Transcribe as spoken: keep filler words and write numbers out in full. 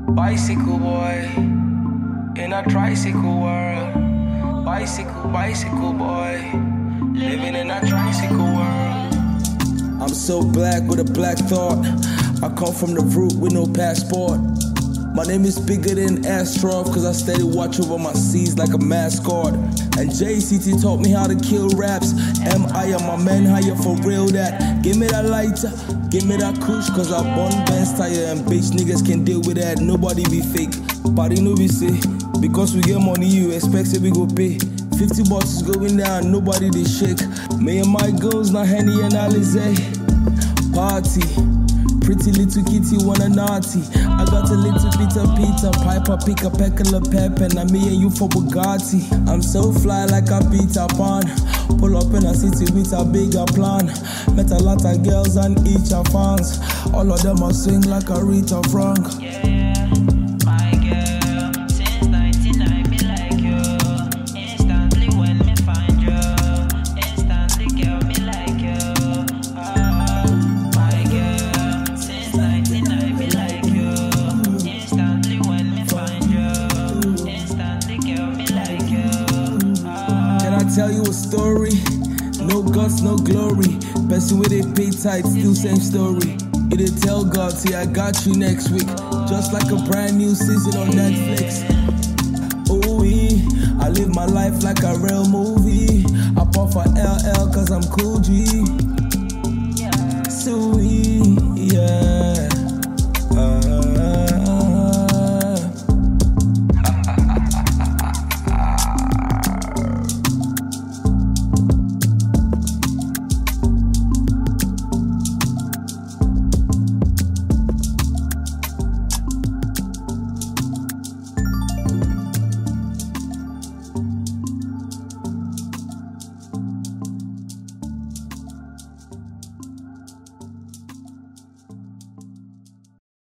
Bicycle boy in a tricycle world. Bicycle, bicycle boy living in a tricycle world. I'm so black with a black thought. I come from the root with no passport. My name is bigger than Astrov, cause I steady watch over my C's like a mascot. And J C T taught me how to kill raps. M I am my man, how you for real that? Give me that lighter, give me that kush, cause I born Benz tire and bitch niggas can deal with that. Nobody be fake, party no be say. Because we get money, you expect it we go pay. fifty bucks is going down, nobody they shake. Me and my girls, not Henny and Alizé. Party. Pretty little kitty wanna naughty. I got a little bit of Peter Piper, pick a peck of pep, and I'm me and you for Bugatti. I'm so fly like a Peter Pan. Pull up in a city with a bigger plan. Met a lot of girls and each are fans. All of them are swing like a Rita Frank. Yeah, my girl, since ninety-nine me like you. Instantly when me find you, instantly girl me like you. Oh, my girl, since ninety-nine me like you. Instantly when me find you, instantly girl me like you. Oh. Can I tell you a story? No guts, no glory. Person with a pay tight, still same story. It'll tell God, see I got you next week. Just like a brand new season on Netflix. Oh, yeah. I live my life like a real movie. I pop for L L cause I'm cool G. So yeah.